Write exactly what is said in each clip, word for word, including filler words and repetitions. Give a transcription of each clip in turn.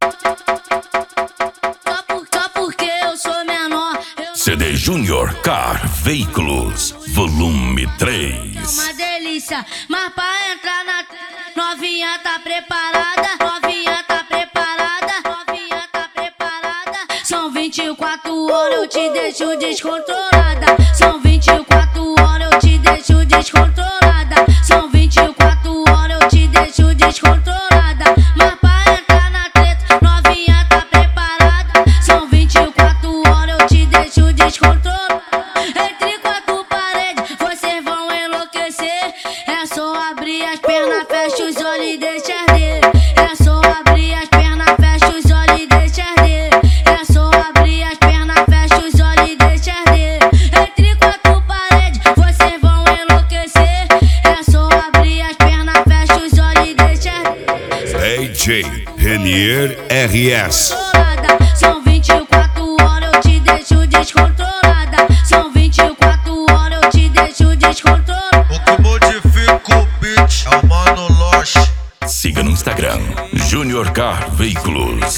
Só porque eu sou menor. C D Junior Car Veículos, volume três. Uma delícia, mas pra entrar na novinha tá preparada, novinha tá preparada, novinha tá preparada. São vinte e quatro horas, eu te deixo descontrolada. São vinte e quatro horas, eu te deixo descontrolada. São vinte e quatro horas, eu te deixo descontrolada. Mas pra entrar na treta, novinha tá preparada. São vinte e quatro horas, eu te deixo descontrolada. Entre quatro paredes, vocês vão enlouquecer. É só abrir as pernas, fecha os olhos e deixa arder. É só abrir as pernas, fecha os olhos e deixa arder. É só abrir as pernas, fecha os olhos e deixa arder. Entre quatro paredes, vocês vão enlouquecer. É só abrir as pernas, fecha os olhos e deixa arder. D J Renier R S. São vinte e quatro horas, eu te deixo descontrolada. São vinte e quatro horas, eu te deixo descontrolada. O que modifica o beat é o Mano Loche. Siga no Instagram, Junior Car Veículos.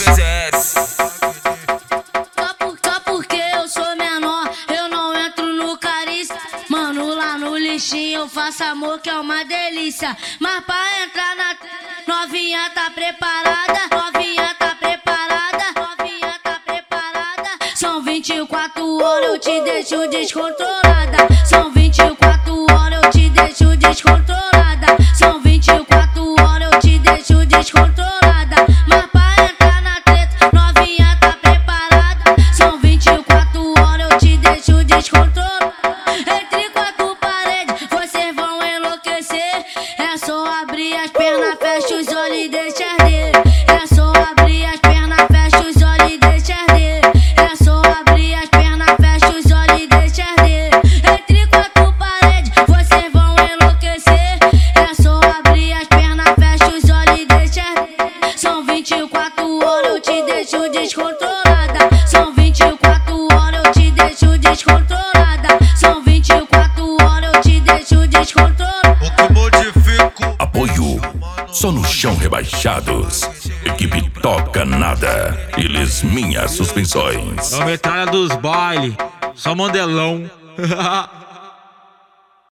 Só, por, só porque eu sou menor, eu não entro no carícia. Mano, lá no lixinho eu faço amor que é uma delícia. Mas pra entrar na novinha tá preparada, novinha tá preparada, novinha tá preparada. São vinte e quatro horas, eu te deixo descontrolada. São vinte e quatro horas, eu te deixo descontrolada. São vinte e quatro horas, eu te deixo descontrolada. Mas pra entrar na treta, novinha tá preparada. São vinte e quatro horas, eu te deixo descontrolada. Entre quatro paredes, vocês vão enlouquecer. É só abrir as pernas, fecha os olhos e deixa arder. É só abrir as pernas, fecha os olhos e deixa arder. É só abrir as pernas, fecha os olhos e deixa arder. Entre quatro paredes, vocês vão enlouquecer. É só abrir as pernas, fecha os olhos e deixa arder. São vinte e quatro horas, eu te deixo descontrolada. São vinte e quatro horas, eu te deixo descontrolada. São vinte e quatro horas, eu te deixo descontrolada. O que modifica o Apoio Só no Chão Rebaixados. Equipe Toca Nada. Eles Minhas Suspensões. É a metralha dos baile, só modelão.